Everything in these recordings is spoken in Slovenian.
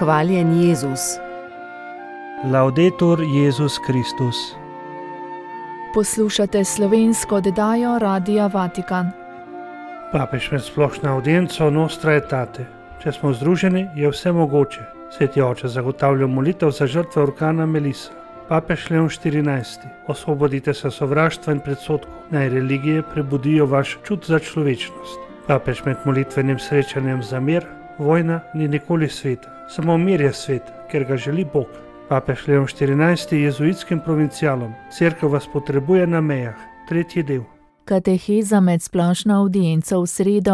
Hvaljen Jezus. Laudetur Jezus Kristus. Poslušate slovensko oddajo Radia Vatikan. Papež med splošno audienco Nostra Aetate. Če smo združeni, je vse mogoče. Sveti oče zagotavlja molitev za žrtve orkana Melissa. Papež Leon XIV. Osvobodite se sovraštva in predsodkov. Naj religije prebudijo vaš čut za človečnost. Papež med molitvenim srečanjem za mir. Vojna ni nikoli sveta. Samo mir je svet, ker ga želi Bog. Papež Leon XIV. Jezuitskim provincialom. Cerkev vas potrebuje na mejah. 3. del. Kateheza med splošno audienco v sredo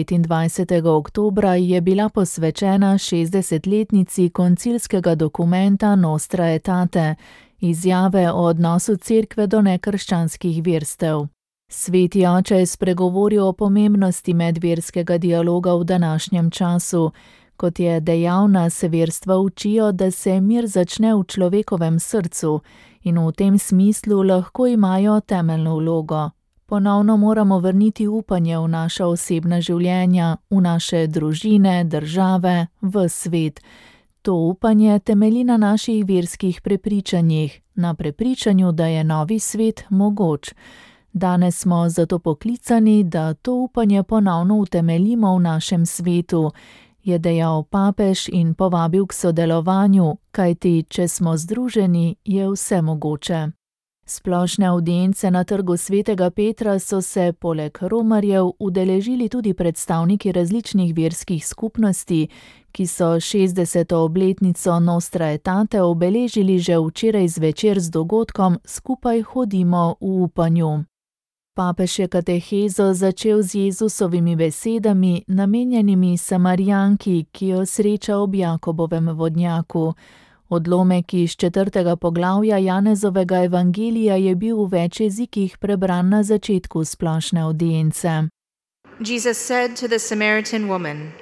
29. oktobra je bila posvečena 60-letnici koncilskega dokumenta Nostra Aetate, izjave o odnosu cerkve do nekrščanskih verstev. Sveti oče je spregovoril o pomembnosti medverskega dialoga v današnjem času. Kot je dejal, nas verstva učijo, da se mir začne v človekovem srcu in v tem smislu lahko imajo temeljno vlogo. Ponovno moramo vrniti upanje v naša osebna življenja, v naše družine, države, v svet. To upanje temelji na naših verskih prepričanjih, na prepričanju, da je novi svet mogoč. Danes smo zato poklicani, da to upanje ponovno utemeljimo v našem svetu, je dejal papež in povabil k sodelovanju, kajti če smo združeni, je vse mogoče. Splošne audience na trgu Svetega Petra so se poleg romarjev udeležili tudi predstavniki različnih verskih skupnosti, ki so 60. obletnico Nostra Aetate obeležili že včeraj zvečer z dogodkom Skupaj hodimo v upanju. Papež je katehezo začel z Jezusovimi besedami, namenjenimi Samarijanki, ki jo sreča ob Jakobovem vodnjaku. Odlomek iz 4. poglavja Janezovega evangelija je bil v več jezikih prebran na začetku splošne audience. Jesus said to the Samaritan woman,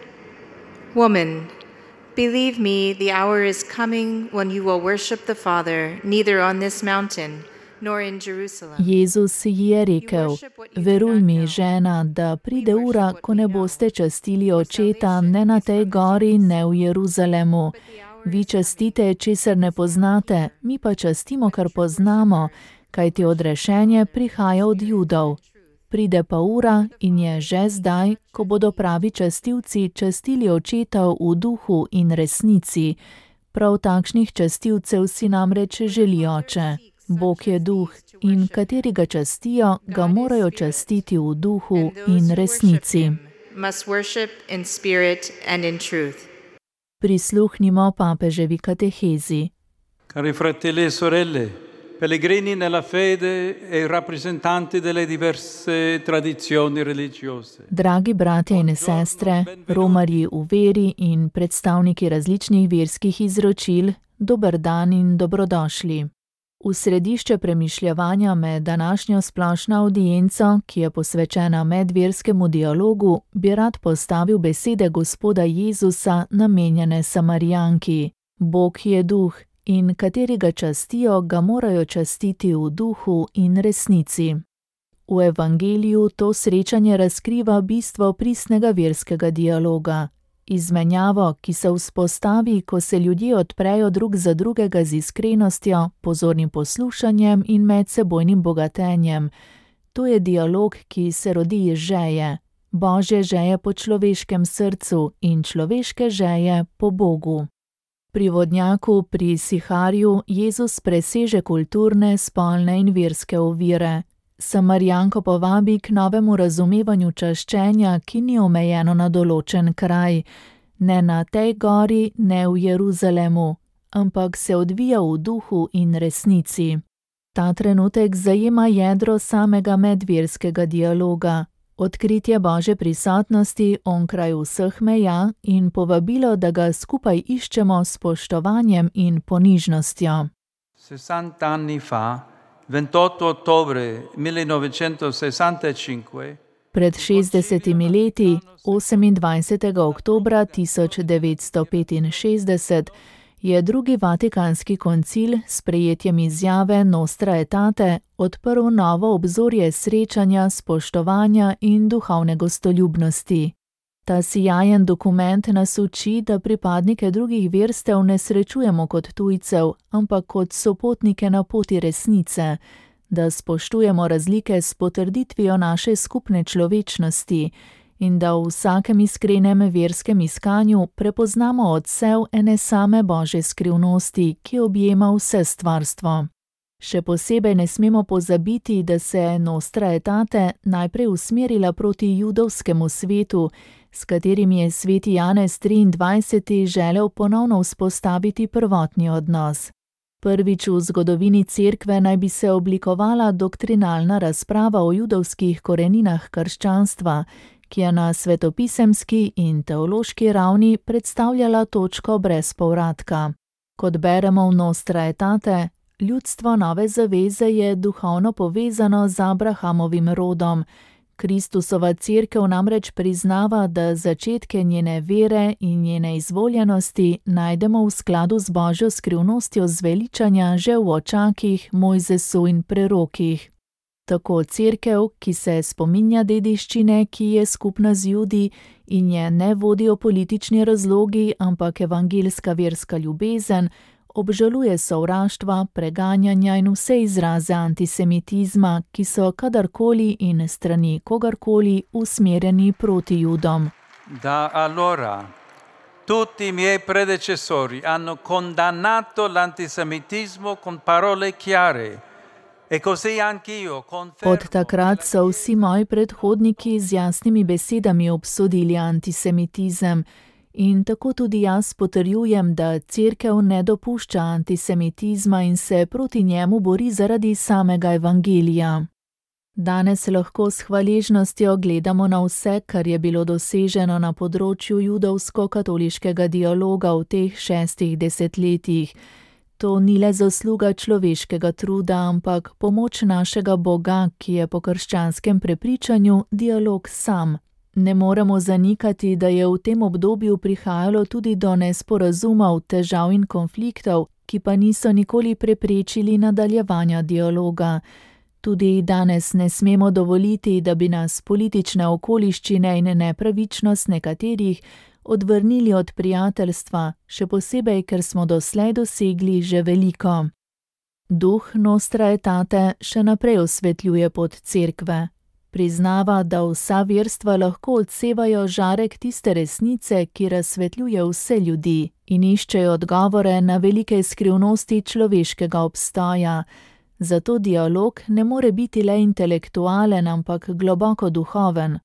"Woman, believe me, the hour is coming when you will worship the Father, neither on this mountain, nor in Jerusalem." Jezus ji je rekel: "Veruj mi, žena, da pride ura, ko ne boste častili Očeta ne na tej gori, ne v Jeruzalemu. Vi častite, česar ne poznate, mi pa častimo, kar poznamo, kajti odrešenje prihaja od Judov. Pride pa ura in je že zdaj, ko bodo pravi častilci častili Očeta v duhu in resnici. Prav takšnih častilcev si namreč želi Oče. Bog je duh in kateri ga častijo, ga morajo častiti v duhu in resnici." Prisluhnimo papeževi katehezi. Cari fratelli e sorelle, pellegrini nella fede e rappresentanti delle diverse tradizioni religiose. Dragi bratje in sestre, romarji v veri in predstavniki različnih verskih izročil, dober dan in dobrodošli. V središče premišljevanja med današnjo splošno audienco, ki je posvečena medverskemu dialogu, bi rad postavil besede Gospoda Jezusa namenjene Samarijanki. Bog je duh in kateri ga častijo, ga morajo častiti v duhu in resnici. V evangeliju to srečanje razkriva bistvo pristnega verskega dialoga. Izmenjavo, ki se vzpostavi, ko se ljudje odprejo drug za drugega z iskrenostjo, pozornim poslušanjem in medsebojnim bogatenjem. To je dialog, ki se rodi iz žeje. Božje žeje po človeškem srcu in človeške žeje po Bogu. Pri vodnjaku, pri Siharju, Jezus preseže kulturne, spolne in verske ovire. Samarijanko povabi k novemu razumevanju čaščenja, ki ni omejeno na določen kraj, ne na tej gori, ne v Jeruzalemu, ampak se odvija v duhu in resnici. Ta trenutek zajema jedro samega medverskega dialoga, odkritje Božje prisotnosti onkraj vseh meja in povabilo, da ga skupaj iščemo s spoštovanjem in ponižnostjo. 60 anni fa, 28 ottobre 1965, pred 60 leti, 28. oktobra 1965, je drugi Vatikanski koncil s sprejetjem izjave Nostra Aetate odprl novo obzorje srečanja, spoštovanja in duhovne gostoljubnosti. Ta sijajen dokument nas uči, da pripadnike drugih verstev ne srečujemo kot tujcev, ampak kot sopotnike na poti resnice, da spoštujemo razlike s potrditvijo naše skupne človečnosti in da v vsakem iskrenem verskem iskanju prepoznamo odsev ene same Božje skrivnosti, ki objema vse stvarstvo. Še posebej ne smemo pozabiti, da se je Nostra Aetate najprej usmerila proti judovskemu svetu, s katerim je sveti Janez 23. želel ponovno vzpostaviti prvotni odnos. Prvič v zgodovini cerkve naj bi se oblikovala doktrinalna razprava o judovskih koreninah krščanstva, ki je na svetopisemski in teološki ravni predstavljala točko brez povratka. Kot beremo v Nostra Aetate, ljudstvo nove zaveze je duhovno povezano z Abrahamovim rodom. Kristusova cerkev namreč priznava, da začetke njene vere in njene izvoljenosti najdemo v skladu z Božjo skrivnostjo zveličanja že v očakih, Mojzesu in prerokih. Tako cerkev, ki se spominja dediščine, ki je skupna z Judi in je ne vodijo politični razlogi, ampak evangeljska verska ljubezen, obžaluje sovraštva, preganjanja in vse izraze antisemitizma, ki so kadarkoli in strani kogarkoli usmerjeni proti Judom. Da allora tutti i miei predecessori hanno condannato l'antisemitismo con parole chiare. Od takrat so vsi moji predhodniki z jasnimi besedami obsodili antisemitizem in tako tudi jaz potrjujem, da cerkev ne dopušča antisemitizma in se proti njemu bori zaradi samega evangelija. Danes lahko s hvaležnostjo gledamo na vse, kar je bilo doseženo na področju judovsko-katoliškega dialoga v teh 6 desetletjih. To ni le zasluga človeškega truda, ampak pomoč našega Boga, ki je po krščanskem prepričanju dialog sam. Ne moremo zanikati, da je v tem obdobju prihajalo tudi do nesporazumov, težav in konfliktov, ki pa niso nikoli preprečili nadaljevanja dialoga. Tudi danes ne smemo dovoliti, da bi nas politične okoliščine in nepravičnost nekaterih odvrnili od prijateljstva, še posebej, ker smo doslej dosegli že veliko. Duh Nostra Aetate še naprej osvetljuje pot cerkve. Priznava, da vsa verstva lahko odsevajo žarek tiste resnice, ki razsvetljuje vse ljudi in iščejo odgovore na velike skrivnosti človeškega obstoja. Zato dialog ne more biti le intelektualen, ampak globoko duhoven.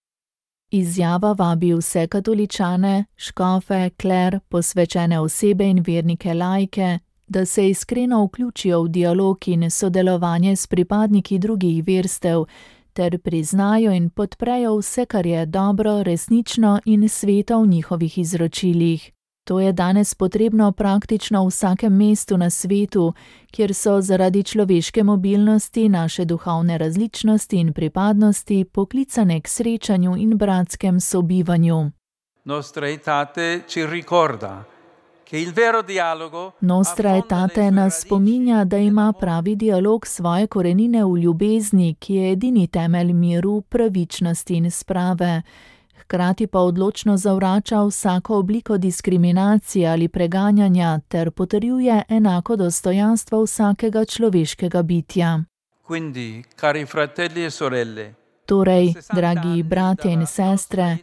Izjava vabi vse katoličane, škofe, kler, posvečene osebe in vernike laike, da se iskreno vključijo v dialog in sodelovanje s pripadniki drugih verstev, ter priznajo in podprejo vse, kar je dobro, resnično in sveto v njihovih izročilih. To je danes potrebno praktično v vsakem mestu na svetu, kjer so zaradi človeške mobilnosti, naše duhovne različnosti in pripadnosti poklicane k srečanju in bratskem sobivanju. Nostra Aetate ci ricorda che il vero dialogo Nostra Aetate nas spominja, da ima pravi dialog svoje korenine v ljubezni, ki je edini temelj miru, pravičnosti in sprave. Hkrati pa odločno zavrača vsako obliko diskriminacije ali preganjanja ter potrjuje enako dostojanstvo vsakega človeškega bitja. Quindi, cari fratelli e sorelle, Torej, dragi bratje in sestre,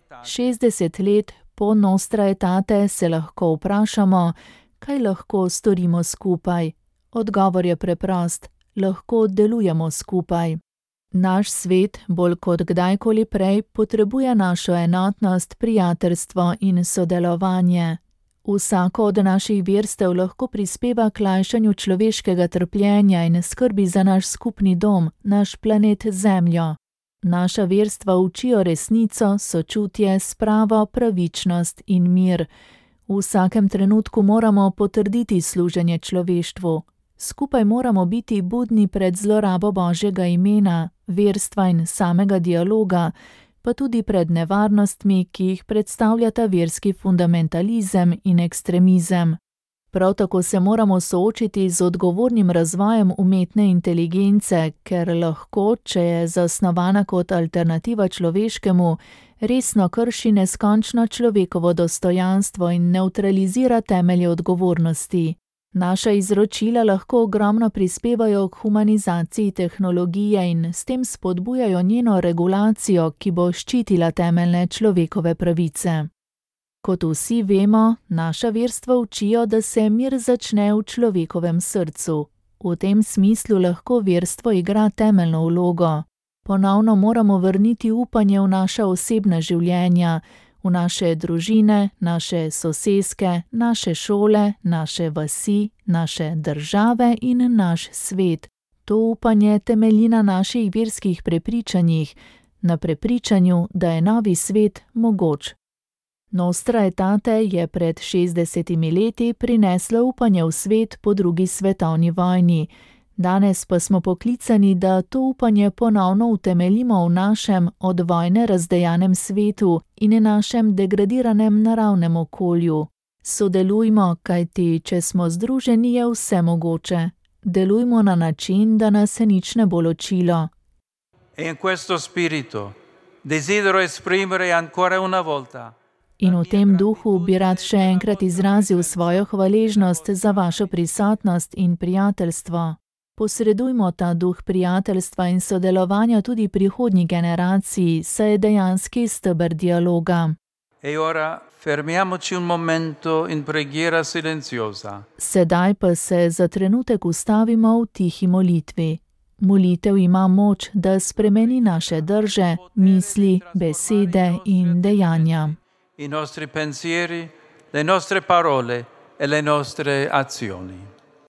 60 let po Nostra Aetate se lahko vprašamo, kaj lahko storimo skupaj. Odgovor je preprost, lahko delujemo skupaj. Naš svet, bolj kot kdajkoli prej, potrebuje našo enotnost, prijateljstvo in sodelovanje. Vsako od naših verstev lahko prispeva k lajšanju človeškega trpljenja in skrbi za naš skupni dom, naš planet Zemljo. Naša verstva učijo resnico, sočutje, spravo, pravičnost in mir. V vsakem trenutku moramo potrditi služenje človeštvu. Skupaj moramo biti budni pred zlorabo Božjega imena, verstva in samega dialoga, pa tudi pred nevarnostmi, ki jih predstavljata verski fundamentalizem in ekstremizem. Prav tako se moramo soočiti z odgovornim razvojem umetne inteligence, ker lahko, če je zasnovana kot alternativa človeškemu, Resno krši neskončno človekovo dostojanstvo in nevtralizira temelje odgovornosti. Naša izročila lahko ogromno prispevajo k humanizaciji tehnologije in s tem spodbujajo njeno regulacijo, ki bo ščitila temeljne človekove pravice. Kot vsi vemo, naša verstva učijo, da se mir začne v človekovem srcu. V tem smislu lahko verstvo igra temeljno vlogo. Ponovno moramo vrniti upanje v naša osebna življenja, v naše družine, naše soseske, naše šole, naše vasi, naše države in naš svet. To upanje temelji na naših verskih prepričanjih, na prepričanju, da je novi svet mogoč. Nostra Aetate je pred 60 leti prinesla upanje v svet po drugi svetovni vojni. Danes pa smo poklicani, da to upanje ponovno utemeljimo v našem od vojne razdejanem svetu in našem degradiranem naravnem okolju. Sodelujmo, kajti če smo združeni, je vse mogoče. Delujmo na način, da nas nič ne bo ločilo. In questo spirito desidero esprimere ancora una volta. In v tem duhu bi rad še enkrat izrazil svojo hvaležnost za vašo prisotnost in prijateljstvo. Posredujmo ta duh prijateljstva in sodelovanja tudi prihodnji generaciji, saj je dejanski steber dialoga. E ora fermiamoci un momento in preghiera silenziosa. Sedaj pa se za trenutek ustavimo v tihi molitvi. Molitev ima moč, da spremeni naše drže, misli, besede in dejanja. I nostri pensieri, le nostre parole e le nostre azioni.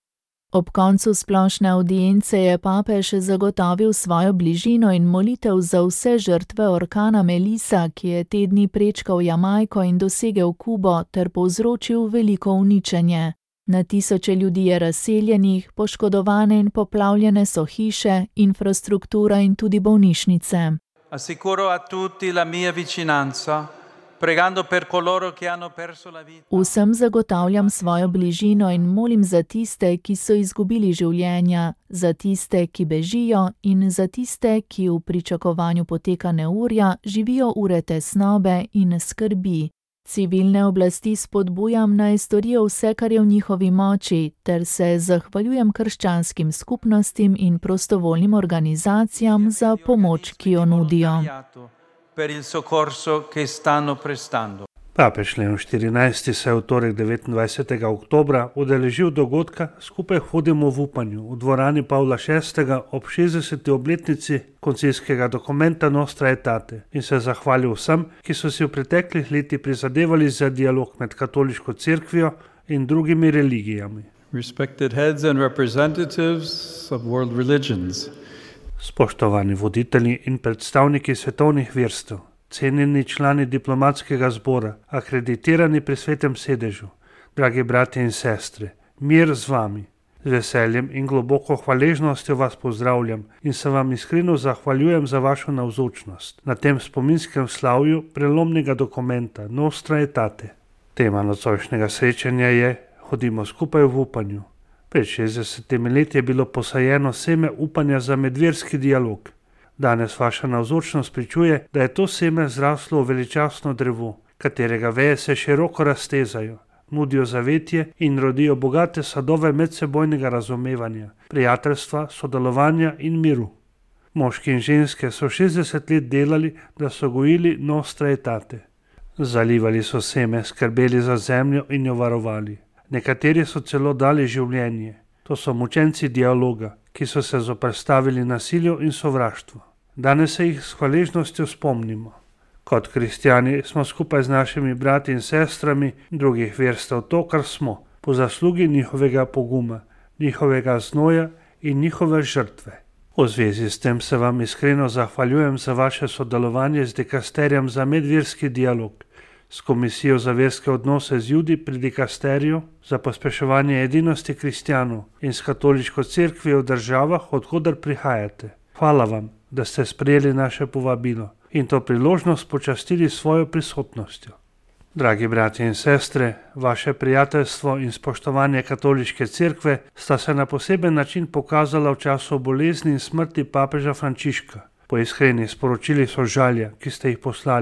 Ob koncu splošne avdience je papež zagotovil svojo bližino in molitev za vse žrtve orkana Melissa, ki je te dni prečkal Jamajko in dosegel Kubo ter povzročil veliko uničenje. Na tisoče ljudi je razseljenih, poškodovane in poplavljene so hiše, infrastruktura in tudi bolnišnice. Assicuro a tutti la mia vicinanza. Pregando per coloro che hanno perso la vita. Vsem zagotavljam svojo bližino in molim za tiste, ki so izgubili življenja, za tiste, ki bežijo in za tiste, ki v pričakovanju poteka neurja živijo ure tesnobe in skrbi. Civilne oblasti spodbujam, naj storijo vse, kar je v njihovi moči, ter se zahvaljujem krščanskim skupnostim in prostovoljnim organizacijam za pomoč, ki jo nudijo. Per il soccorso che stanno prestando. Papež Leon XIV se je v torek 29. oktobra udeležil dogodka Skupaj hodimo v upanju v dvorani Pavla VI. Ob 60. obletnici koncilskega dokumenta Nostra Aetate in se zahvalil vsem, ki so si v preteklih letih prizadevali za dialog med katoliško cerkvijo in drugimi religijami. Respected heads and representatives of world religions. Spoštovani voditelji in predstavniki svetovnih verstev, cenjeni člani diplomatskega zbora, akreditirani pri svetem sedežu, dragi bratje in sestre, mir z vami. Z veseljem in globoko hvaležnostjo vas pozdravljam in se vam iskreno zahvaljujem za vašo navzočnost na tem spominskem slavju prelomnega dokumenta Nostra Aetate. Tema nocojšnjega srečanja je Hodimo skupaj v upanju. Pred 60 leti je bilo posajeno seme upanja za medverski dialog. Danes vaša navzočnost pričuje, da je to seme zraslo v veličastno drevo, katerega veje se široko raztezajo, nudijo zavetje in rodijo bogate sadove medsebojnega razumevanja, prijateljstva, sodelovanja in miru. Moški in ženske so 60 let delali, da so gojili Nostra Aetate. Zalivali so seme, skrbeli za zemljo in jo varovali. Nekateri so celo dali življenje. To so mučenci dialoga, ki so se zoperstavili nasilju in sovraštvu. Danes se jih s hvaležnostjo spomnimo. Kot kristjani smo skupaj z našimi brati in sestrami drugih verstev to, kar smo, po zaslugi njihovega poguma, njihovega znoja in njihove žrtve. V zvezi s tem se vam iskreno zahvaljujem za vaše sodelovanje z dikasterjem za medverski dialog, s Komisijo za verske odnose z Judi pri dikasteriju za pospeševanje edinosti kristjanov in s katoliško cerkvijo v državah, odkudar prihajate. Hvala vam, da ste sprejeli naše povabilo in to priložnost počastili svojo prisotnostjo. Dragi bratje in sestre, vaše prijateljstvo in spoštovanje katoliške cerkve sta se na poseben način pokazala v času bolezni in smrti papeža Frančiška. Po iskrenih sporočilih sožalja, ki ste jih poslali,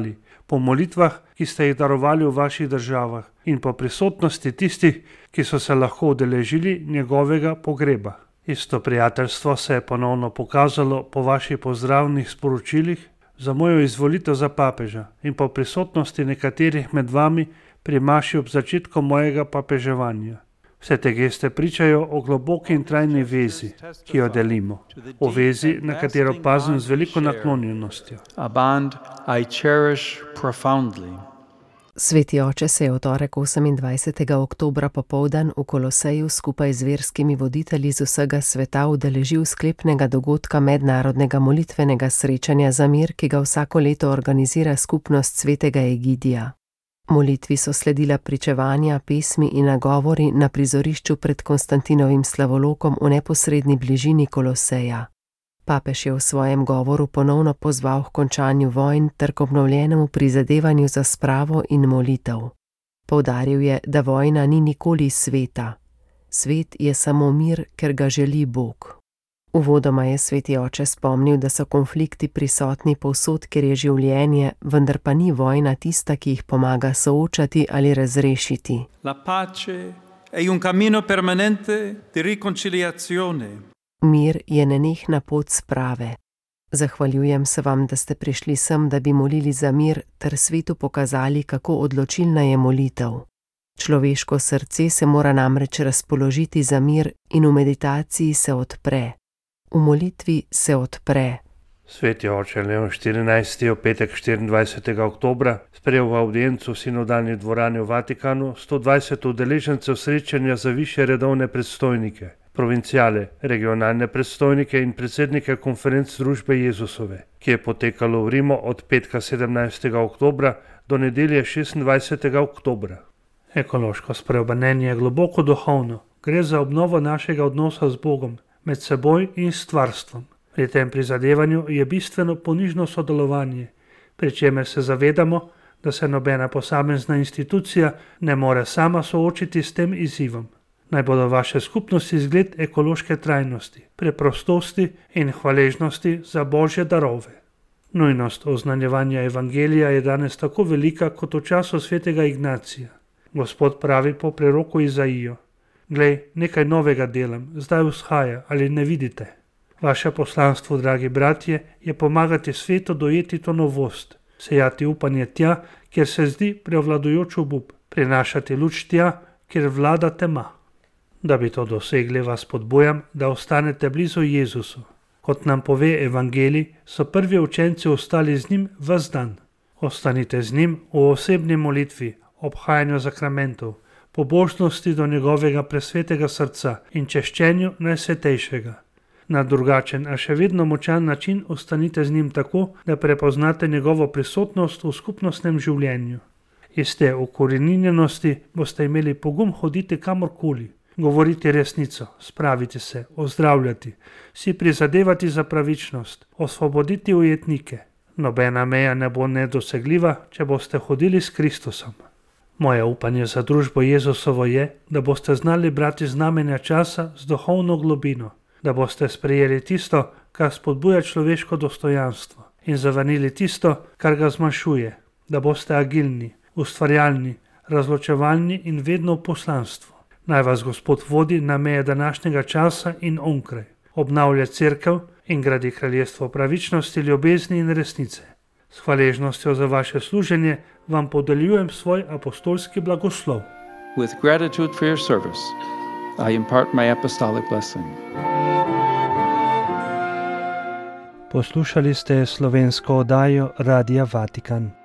po molitvah, ki ste jih darovali v vaših državah in po prisotnosti tistih, ki so se lahko udeležili njegovega pogreba. Isto prijateljstvo se je ponovno pokazalo po vaših pozdravnih sporočilih za mojo izvolitev za papeža in po prisotnosti nekaterih med vami pri maši ob začetku mojega papeževanja. Vse te geste pričajo o globoki in trajni vezi, ki jo delimo, o vezi, na katero pazim z veliko naklonjenostjo. A bond I cherish profoundly. Sveti oče se je v torek 28. oktobra popoldan v Koloseju skupaj z verskimi voditelji z vsega sveta udeležil sklepnega dogodka mednarodnega molitvenega srečanja za mir, ki ga vsako leto organizira skupnost svetega Egidija. Molitvi so sledila pričevanja, pesmi in nagovori na prizorišču pred Konstantinovim slavolokom v neposredni bližini Koloseja. Papež je v svojem govoru ponovno pozval k končanju vojn ter k obnovljenemu prizadevanju za spravo in molitev. Poudaril je, da vojna ni nikoli sveta. Svet je samo mir, ker ga želi Bog. Uvodoma je sveti oče spomnil, da so konflikti prisotni povsod, kjer je življenje, vendar pa ni vojna tista, ki jih pomaga soočati ali razrešiti. La pace è un cammino permanente di riconciliazione. Mir je nenehna pot sprave. Zahvaljujem se vam, da ste prišli sem, da bi molili za mir ter svetu pokazali, kako odločilna je molitev. Človeško srce se mora namreč razpoložiti za mir in v meditaciji se odpre. V molitvi se odpre. Sveti oče Leon 14. v petek 24. oktobra sprejel v avdiencu v sinodalni dvorani v Vatikanu 120 udeležencev srečanja za višje redovne predstojnike, provincijale, regionalne predstojnike in predsednike konferenc družbe Jezusove, ki je potekalo v Rimu od petka 17. oktobra do nedelje 26. oktobra. Ekološko spreobrnenje je globoko duhovno. Gre za obnovo našega odnosa z Bogom, med seboj in stvarstvom. Pri tem prizadevanju je bistveno ponižno sodelovanje, pri čemer se zavedamo, da se nobena posamezna institucija ne more sama soočiti s tem izzivom. Naj bodo vaše skupnosti zgled ekološke trajnosti, preprostosti in hvaležnosti za Božje darove. Nujnost oznanjevanja evangelija je danes tako velika kot v času svetega Ignacija. Gospod pravi po preroku Izaijo: Glej, nekaj novega delam, zdaj vzhaja, ali ne vidite? Vaše poslanstvo, dragi bratje, je pomagati svetu dojeti to novost, sejati upanje tja, kjer se zdi prevladujoč obup, prinašati luč tja, kjer vlada tema. Da bi to dosegli, vas spodbujam, da ostanete blizu Jezusu. Kot nam pove evangelij, so prvi učenci ostali z njim ves dan. Ostanite z njim v osebni molitvi, obhajanju zakramentov, pobožnosti do njegovega presvetega srca in češčenju Najsvetejšega. Na drugačen, a še vedno močan način ostanite z njim tako, da prepoznate njegovo prisotnost v skupnostnem življenju. Iz te ukoreninjenosti boste imeli pogum hoditi kamorkoli, govoriti resnico, spraviti se, ozdravljati, si prizadevati za pravičnost, osvoboditi ujetnike. Nobena meja ne bo nedosegljiva, če boste hodili s Kristusom. Moje upanje za družbo Jezusovo je, da boste znali brati znamenja časa z duhovno globino, da boste sprejeli tisto, kar spodbuja človeško dostojanstvo, in zavrnili tisto, kar ga zmanjšuje, da boste agilni, ustvarjalni, razločevalni in vedno v poslanstvu. Naj vas Gospod vodi na meje današnjega časa in onkraj, obnavlja cerkev in gradi kraljestvo pravičnosti, ljubezni in resnice. S hvaležnostjo za vaše služenje vam podeljujem svoj apostolski blagoslov. With gratitude for your service, I impart my apostolic blessing. Poslušali ste slovensko oddajo Radia Vatikan.